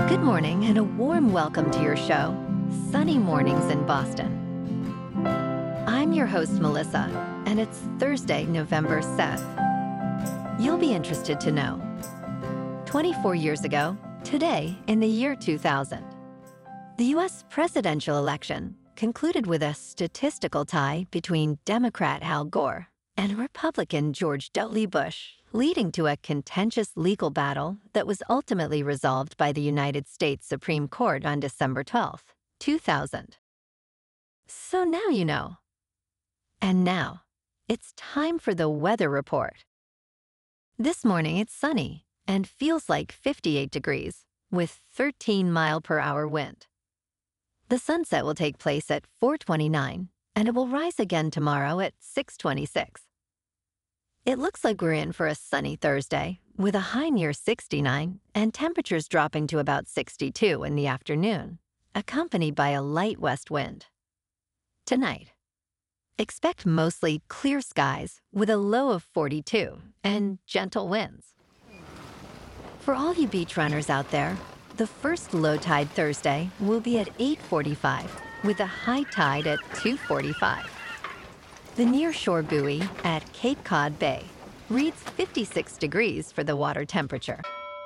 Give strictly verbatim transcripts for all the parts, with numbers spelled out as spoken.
Good morning and a warm welcome to your show, Sunny Mornings in Boston. I'm your host, Melissa, and it's Thursday, November seventh. You'll be interested to know. twenty-four years ago, today in the year two thousand, the U S presidential election concluded with a statistical tie between Democrat Al Gore and Republican George W. Bush, leading to a contentious legal battle that was ultimately resolved by the United States Supreme Court on December twelfth, two thousand. So now you know. And now, it's time for the weather report. This morning it's sunny and feels like fifty-eight degrees with thirteen mile per hour wind. The sunset will take place at four twenty-nine and it will rise again tomorrow at six twenty-six. It looks like we're in for a sunny Thursday with a high near sixty-nine and temperatures dropping to about sixty-two in the afternoon, accompanied by a light west wind. Tonight, expect mostly clear skies with a low of forty-two and gentle winds. For all you beach runners out there, the first low tide Thursday will be at eight forty-five with a high tide at two forty-five. The nearshore buoy at Cape Cod Bay reads fifty-six degrees for the water temperature.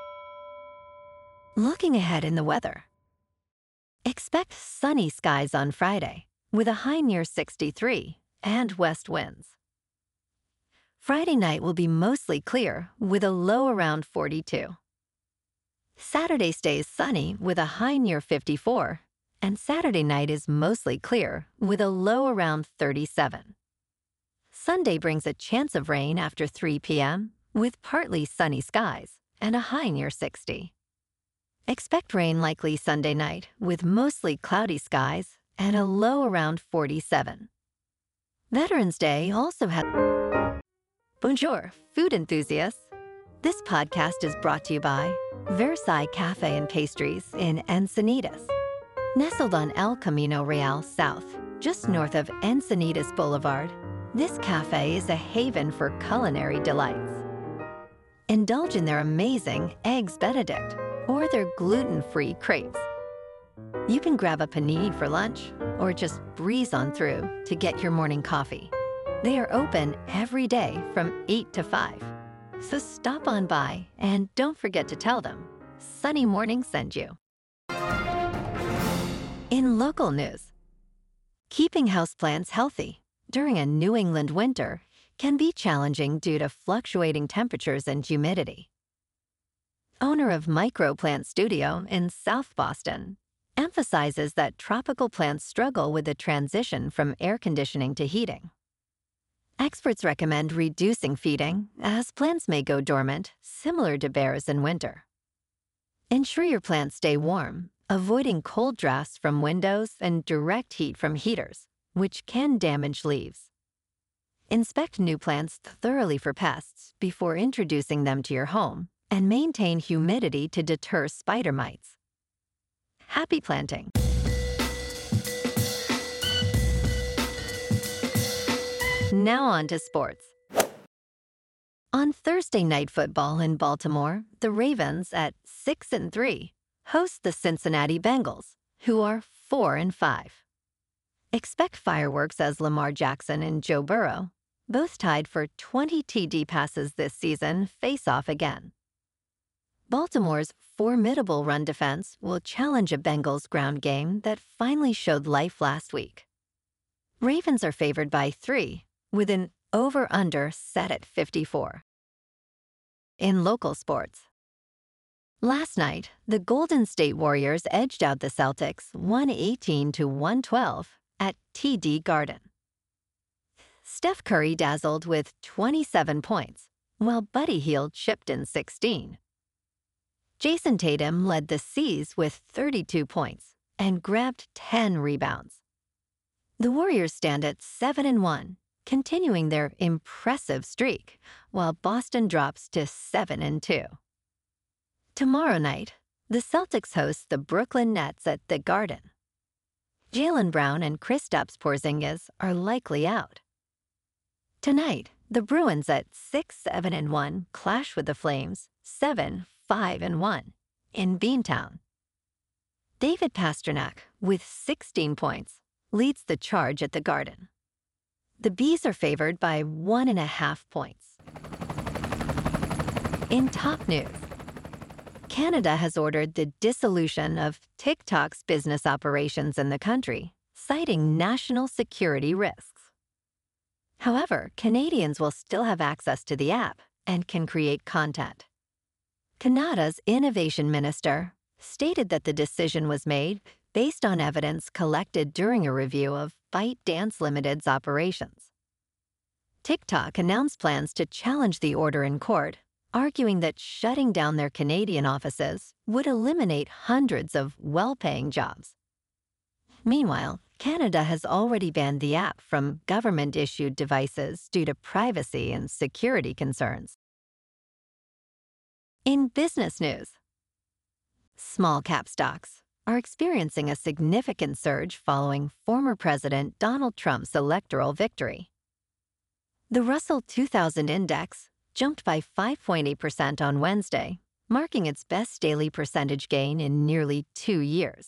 Looking ahead in the weather, expect sunny skies on Friday with a high near sixty-three and west winds. Friday night will be mostly clear with a low around forty-two. Saturday stays sunny with a high near fifty-four, and Saturday night is mostly clear with a low around thirty-seven. Sunday brings a chance of rain after three p.m. with partly sunny skies and a high near sixty. Expect rain likely Sunday night with mostly cloudy skies and a low around forty-seven. Veterans Day also has... Bonjour, food enthusiasts. This podcast is brought to you by Versailles Cafe and Pastries in Encinitas. Nestled on El Camino Real South, just north of Encinitas Boulevard, this cafe is a haven for culinary delights. Indulge in their amazing Eggs Benedict or their gluten-free crepes. You can grab a panini for lunch or just breeze on through to get your morning coffee. They are open every day from eight to five. So stop on by and don't forget to tell them Sunny Morning sent you. In local news, keeping houseplants healthy during a New England winter can be challenging due to fluctuating temperatures and humidity. Owner of Microplant Studio in South Boston emphasizes that tropical plants struggle with the transition from air conditioning to heating. Experts recommend reducing feeding as plants may go dormant, similar to bears in winter. Ensure your plants stay warm, avoiding cold drafts from windows and direct heat from heaters, which can damage leaves. Inspect new plants thoroughly for pests before introducing them to your home and maintain humidity to deter spider mites. Happy planting! Now on to sports. On Thursday Night Football in Baltimore, the Ravens at six and three host the Cincinnati Bengals, who are four and five. Expect fireworks as Lamar Jackson and Joe Burrow, both tied for twenty T D passes this season, face off again. Baltimore's formidable run defense will challenge a Bengals ground game that finally showed life last week. Ravens are favored by three, with an over-under set at fifty-four. In local sports, last night, the Golden State Warriors edged out the Celtics one eighteen to one twelve at T D Garden. Steph Curry dazzled with twenty-seven points, while Buddy Hield chipped in sixteen. Jason Tatum led the C's with thirty-two points and grabbed ten rebounds. The Warriors stand at seven and one, continuing their impressive streak, while Boston drops to seven and two. Tomorrow night, the Celtics host the Brooklyn Nets at the Garden. Jaylen Brown and Kristaps Porzingis are likely out. Tonight, the Bruins at six seven and one clash with the Flames seven five and one in Beantown. David Pasternak, with sixteen points, leads the charge at the Garden. The Bees are favored by one and a half points. In top news, Canada has ordered the dissolution of TikTok's business operations in the country, citing national security risks. However, Canadians will still have access to the app and can create content. Canada's Innovation Minister stated that the decision was made based on evidence collected during a review of ByteDance Limited's operations. TikTok announced plans to challenge the order in court, arguing that shutting down their Canadian offices would eliminate hundreds of well-paying jobs. Meanwhile, Canada has already banned the app from government-issued devices due to privacy and security concerns. In business news, small-cap stocks are experiencing a significant surge following former President Donald Trump's electoral victory. The Russell two thousand index jumped by five point eight percent on Wednesday, marking its best daily percentage gain in nearly two years.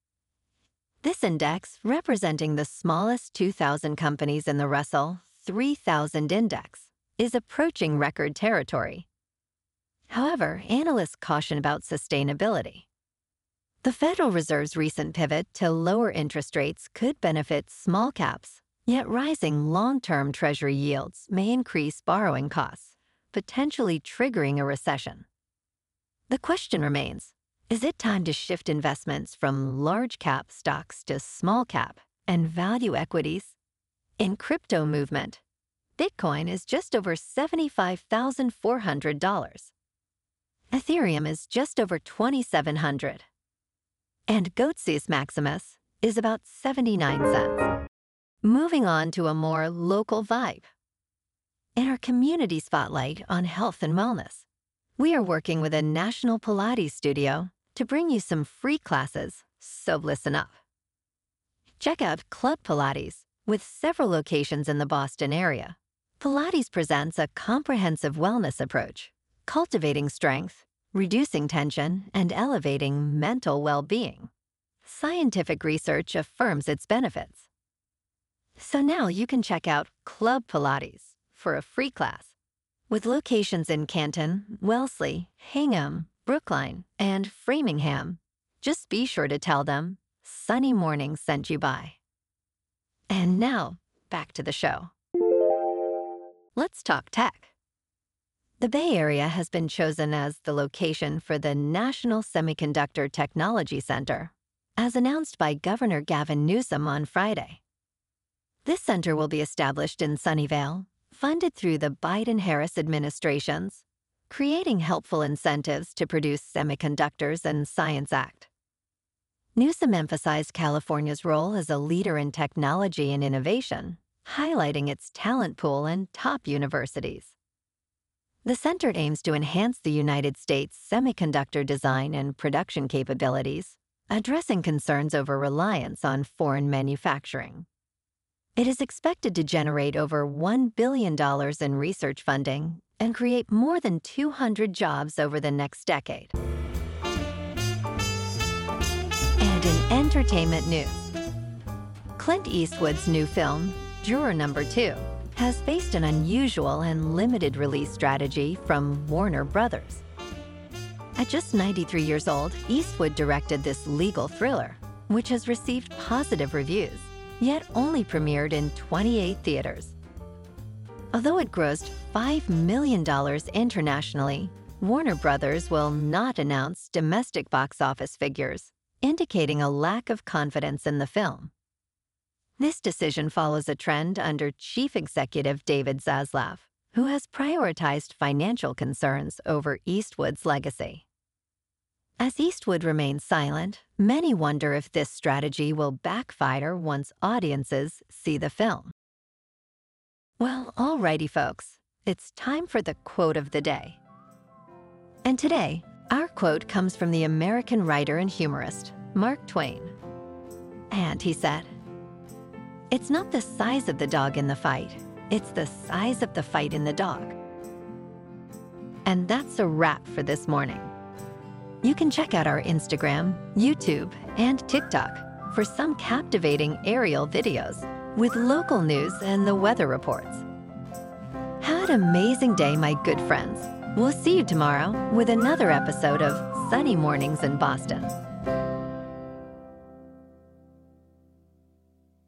This index, representing the smallest two thousand companies in the Russell three thousand index, is approaching record territory. However, analysts caution about sustainability. The Federal Reserve's recent pivot to lower interest rates could benefit small caps, yet rising long-term Treasury yields may increase borrowing costs, potentially triggering a recession. The question remains, is it time to shift investments from large-cap stocks to small-cap and value equities? In crypto movement, Bitcoin is just over seventy-five thousand four hundred dollars. Ethereum is just over twenty-seven hundred dollars. And Goatsis Maximus is about seventy-nine cents. Moving on to a more local vibe. In our community spotlight on health and wellness, we are working with a national Pilates studio to bring you some free classes, so listen up. Check out Club Pilates, with several locations in the Boston area. Pilates presents a comprehensive wellness approach, cultivating strength, reducing tension, and elevating mental well-being. Scientific research affirms its benefits. So now you can check out Club Pilates for a free class. With locations in Canton, Wellesley, Hingham, Brookline, and Framingham, just be sure to tell them Sunny Morning sent you by. And now, back to the show. Let's talk tech. The Bay Area has been chosen as the location for the National Semiconductor Technology Center, as announced by Governor Gavin Newsom on Friday. This center will be established in Sunnyvale, funded through the Biden-Harris administrations, creating helpful incentives to produce Semiconductors and Science Act. Newsom emphasized California's role as a leader in technology and innovation, highlighting its talent pool and top universities. The center aims to enhance the United States' semiconductor design and production capabilities, addressing concerns over reliance on foreign manufacturing. It is expected to generate over one billion dollars in research funding and create more than two hundred jobs over the next decade. And in entertainment news, Clint Eastwood's new film, Juror Number Two, has faced an unusual and limited release strategy from Warner Brothers. At just ninety-three years old, Eastwood directed this legal thriller, which has received positive reviews, yet only premiered in twenty-eight theaters. Although it grossed five million dollars internationally, Warner Brothers will not announce domestic box office figures, indicating a lack of confidence in the film. This decision follows a trend under Chief Executive David Zaslav, who has prioritized financial concerns over Eastwood's legacy. As Eastwood remains silent, many wonder if this strategy will backfire once audiences see the film. Well, alrighty folks, it's time for the quote of the day. And today, our quote comes from the American writer and humorist, Mark Twain. And he said, "It's not the size of the dog in the fight, it's the size of the fight in the dog." And that's a wrap for this morning. You can check out our Instagram, YouTube, and TikTok for some captivating aerial videos with local news and the weather reports. Have an amazing day, my good friends. We'll see you tomorrow with another episode of Sunny Mornings in Boston.